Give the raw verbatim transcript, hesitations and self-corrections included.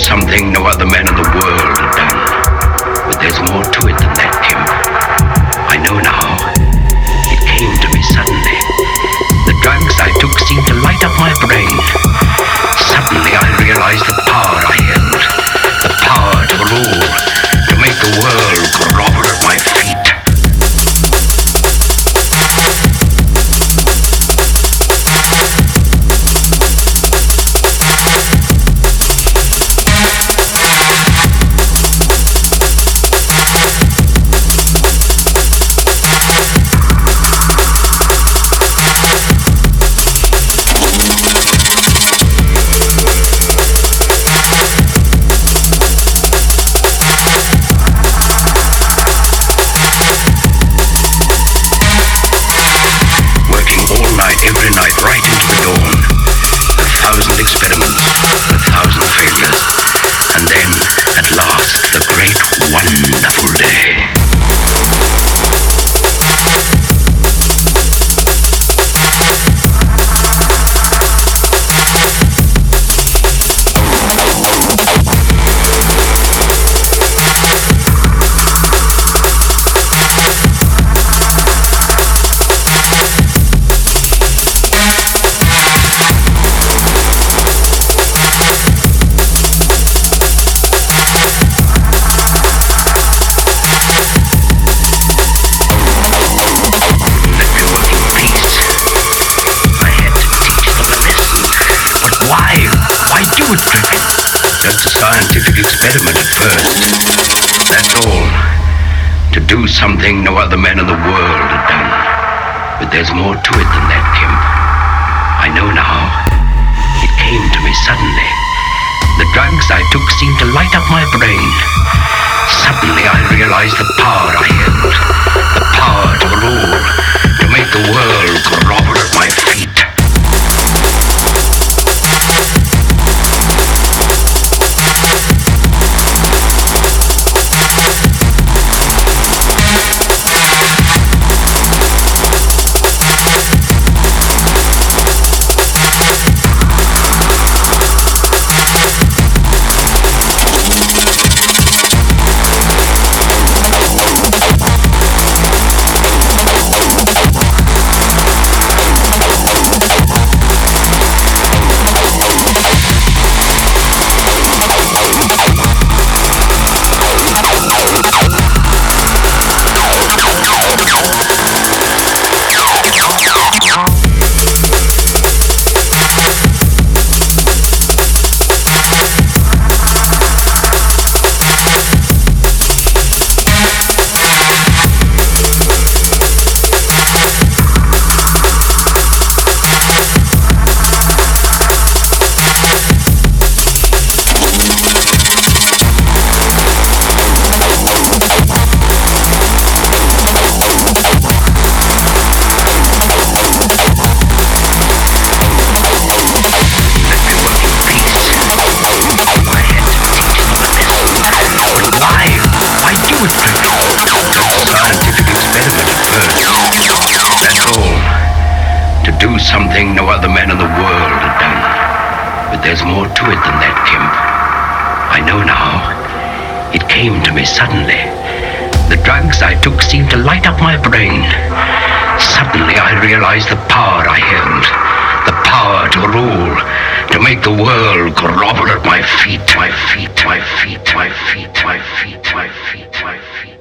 something no other man in the world had done. But there's more to it than that, Kim. I know now. It came to me suddenly. The drugs I took seemed to light up my brain. Suddenly I realized the power I held. The power to rule, to make the world grovel at my feet. Every night, right into the dawn. A thousand experiments, a thousand failures. And then, at last, the great, wonderful day. Just a scientific experiment at first. That's all. To do something no other man in the world had done. But there's more to it than that, Kim. I know now. It came to me suddenly. The drugs I took seemed to light up my brain. Suddenly I realized the power I held. The power to rule, to make the world grovel at my feet. Do something no other man in the world had done. But there's more to it than that, Kim. I know now. It came to me suddenly. The drugs I took seemed to light up my brain. Suddenly I realized the power I held. The power to rule, to make the world grovel at my feet, my feet, my feet, my feet, my feet, my feet, my feet.